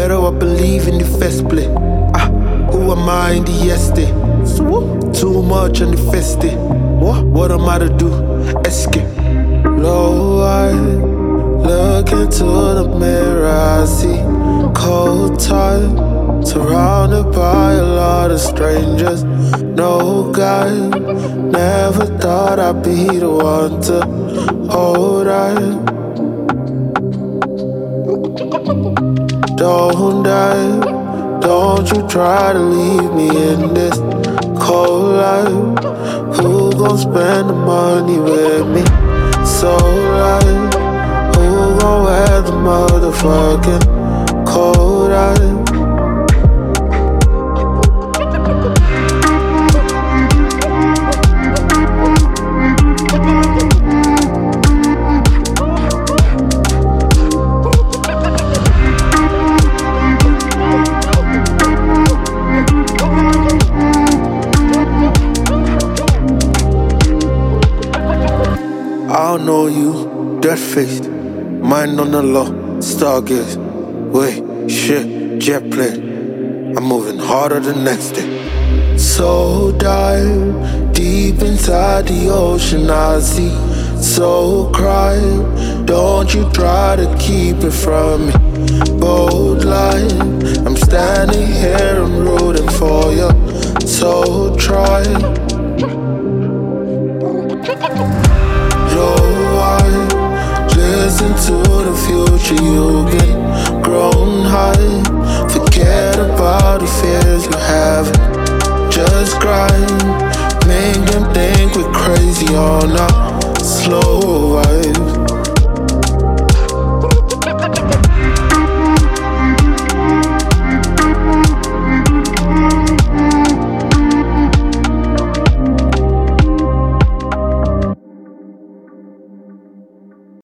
better I believe in the first place. Who am I in the yesterday? Too much on the festy. What am I to do? Escape. Low I look into the mirror, I see cold time, surrounded by a lot of strangers. No guy, never thought I'd be the one to hold on. Don't die, don't you try to leave me in this cold life. Who gon' spend the money with me? So light, who gon' wear the motherfucking cold eye? I don't know you, dirt-faced, mind on the law, stargaze. Wait, shit, jet plane, I'm moving harder the next day. So dive deep inside the ocean, I see. So cry, don't you try to keep it from me. Bold line, I'm standing here and rooting for you. So try. Listen to the future you can grow.